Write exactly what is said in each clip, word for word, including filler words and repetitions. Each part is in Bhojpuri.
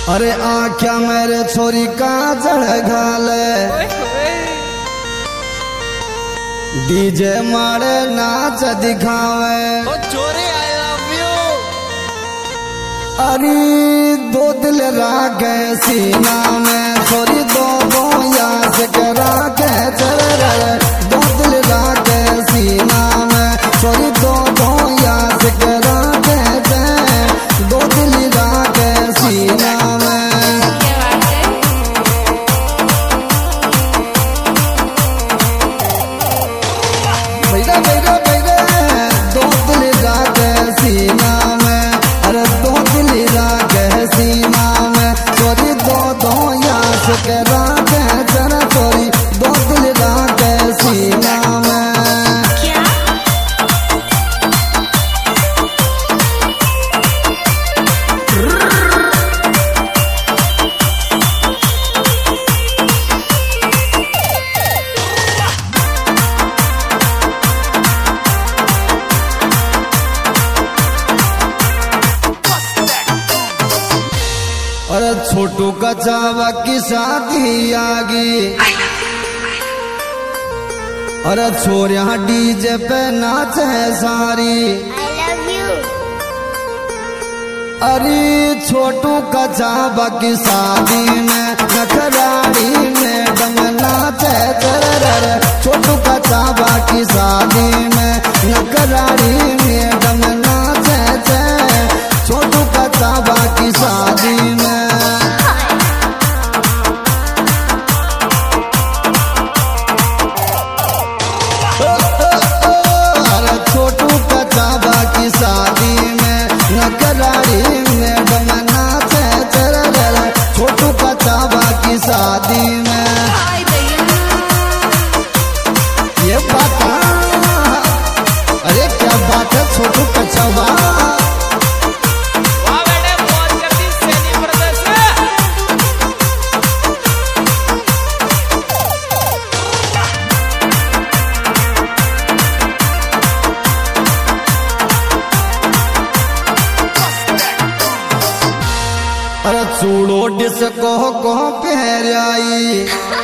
अरे आख्या मेरे छोरी का जड़ घाले डीजे मारे नाच दिखावे छोरी आई लव यू। अरे दो दिल राखे सीना में छोरी दो दो यास के राखे चल दो दिल राखे सीना में छोरी दो दो यास के राखे दो दिल राखे सीना में। बैरा बैरा बैरा दो दिल राखे सीना में अरे दो दिल राखे सीना में छोरी दो दो यास के राखे जरा छोरी दो दिल राखे सीना में। अरे छोटू कचावा की शादी आ गई अरे छोरिया डीजे पे नाच है सारी I love you. अरे छोटू कचावा की शादी में नखराड़ी में डम नाच है चरर छोटू कचावा की शादी में नखराड़ी में डम नाच है छोटू कचावा की शादी में। छोटू कचावा की शादी में नकराड़ी में डम नाच है चरर छोटू कचावा की शादी में। ये बात अरे क्या बात है छोटू कचावा वाह बेटे बहुत करती सैनी ब्रदर्स। अरे चूड़ो डिस्को को पहराई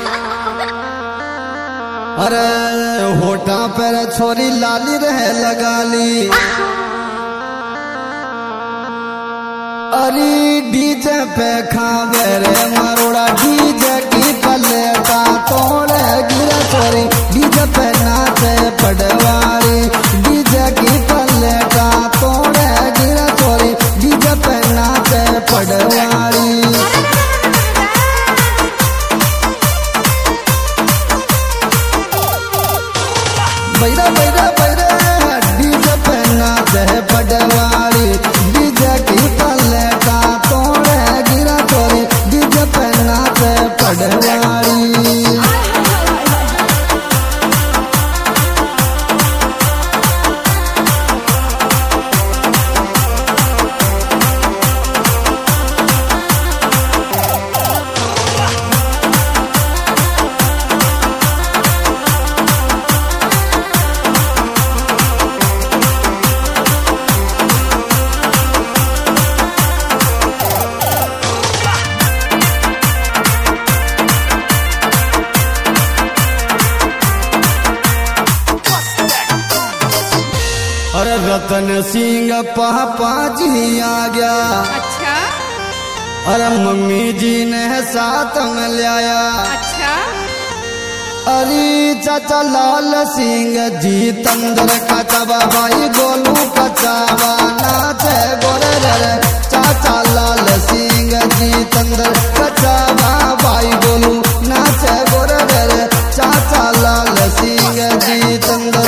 अरे होठा पर छोरी लाली रह लगा ली अरे डीजे पे खावे रे मरोड़ा डीजे की पलेटा तोड़े गिरा छोरी डीजे पे नाचे पटवारी डीजे की पलेटा तोड़े गिरा छोरी डीजे पे नाचे पटवारी। बैरा बैरा बैरा डीजे पे नाचे पटवारी डीजे की पलेटा तोड़े गिरा छोरी डीजे पे नाचे पटवारी। अरे रतन सिंह पापा जी आ गया अच्छा अरे मम्मी जी ने साथ में लाया अच्छा। अरे चाचा लाल सिंह जी तंदर कचावा भाई गोलू कचावा नाचे गोरे रे चाचा लाल सिंह जी तंदर कचावा भाई गोलू नाचे गोरे रे चाचा लाल सिंह जी तंदर।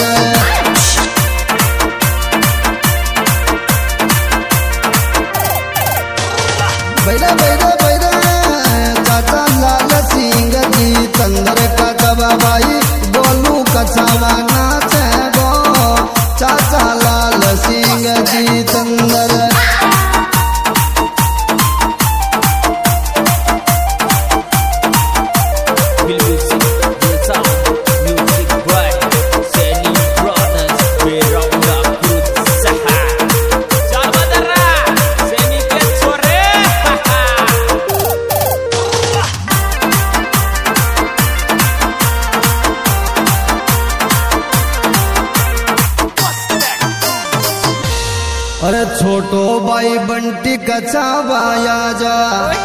बैरा बैरा बैरा चाचा लाल सिंह जी तंदर कचावा भाई गोलू कचावा नाचे गो चाचा लाल Singh ji तंदर। Music, the sound, music bright, Seni Brothers, we round up good Saha. Jal Badara, Seni ke sore. छोटो भाई बंटी कचावाया जा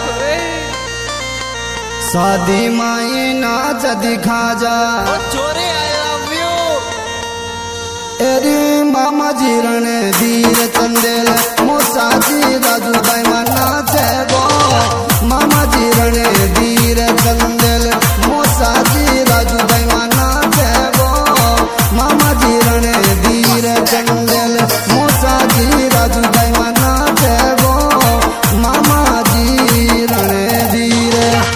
शादी माई नाच दिखा जा छोरे आई लव यू एरी मामा जी रणे धीर चंदेल मोसाजी राजू भाई मना गो मामा जी रणे धीर चंदेल मोसाजी राजू भाई मना गो मामा जी रणे धीर चंदेल मोसाजी राजू भाई मना गो मामा जी रणे धीर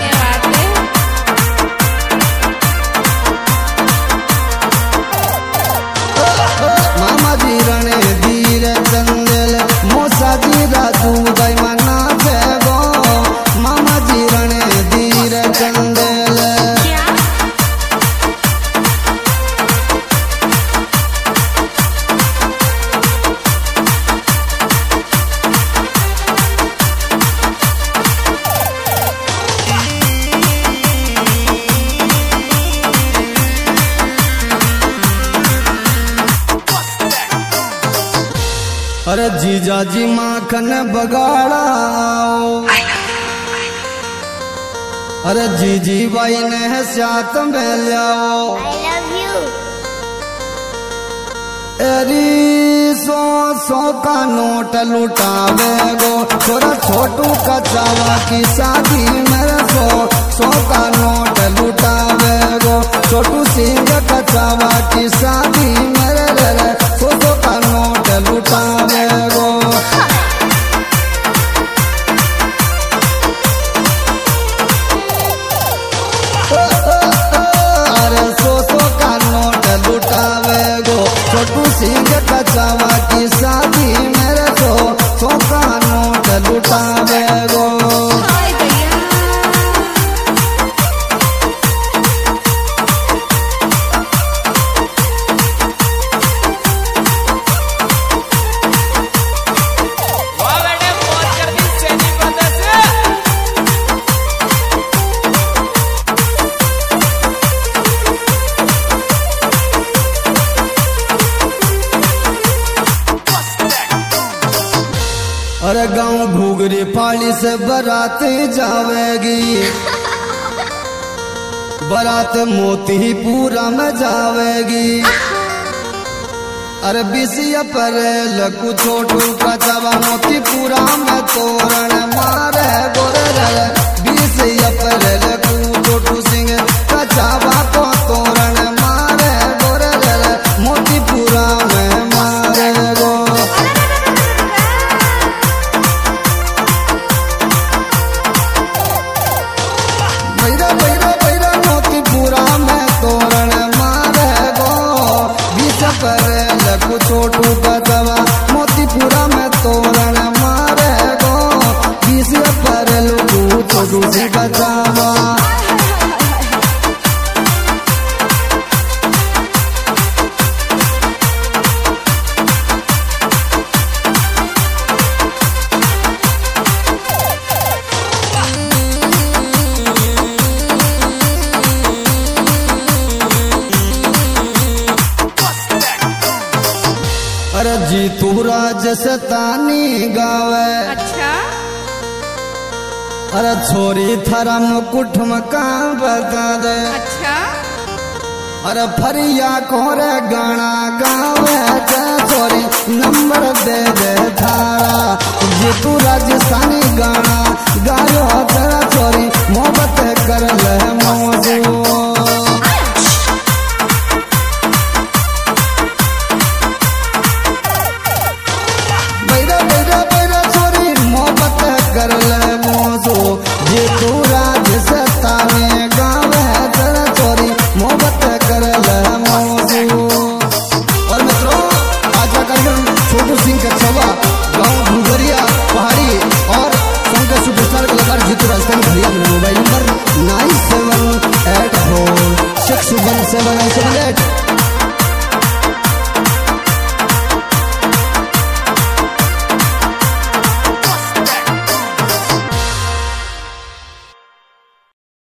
मामा जी रणे धीर चंदेल मोसाजी राजू भाई मना गो मामा जी रणे धीर चंदेल अरे जीजा जी माखन बगाड़ा अरे जीजी भाई ने साथ में लियाओ I love you. एरी सो सौ का नोट लुटावे गो थोड़ा छोटू कचावा की शादी मेरे सो सौ का नोट लुटावे गो छोटू सिंह कचावा की शादी मेरे रे सौ सौ का नोट लुटावे गो अरे सौ सौ का नोट लुटावे गो छोटू सिंह कचावा की शादी मेरे सो सौ का नोट लुटावे गो हाय भैया वाह बेटे बहुत कर दी सैनी ब्रदर्स अरे गाँव घूगरी फाली से बारात जावेगी बारात मोतीपुरा में जावेगी अरे बीसी अप्रैल को छोटू कचावा मोतीपुरा में तोरण मारे गोरे रे बीसी अप्रैल को छोटू सिंह कचावा को तोरण मारे गोरे रे मोतीपुरा में मारे गो बैरा बैरा बैरा मोतीपुरा में तोरण मारे गो बीस अप्रैल को छोटू कचावा मोतीपुरा में तोरण मारे गो बीस अप्रैल को छोटू से कचावा अरे जीतू राज सतानी गावे अच्छा अरे छोरी थारा मुकुट मकान बता दे अच्छा अरे फरिया कोरे गाना गावे जे छोरी नंबर दे दे थारा जीतू राजस्थानी गाना गायो तेरा छोरी मोहब्बत कर ले मौजू बैरा बैरा बैरा छोरी मोहब्बत कर ले मौजू जीतू राजसत्ता में गावे तेरा छोरी मोहब्बत कर ले मौजू और मित्रों आज का कार्यक्रम छोटू सिंह कचावा गाँव घुघरिया पहाड़ी और संघ सुपरस्टार कलाकार जीतू राजस्थानी भैया मेरा mobile number nine seven eight four six one seven सेवन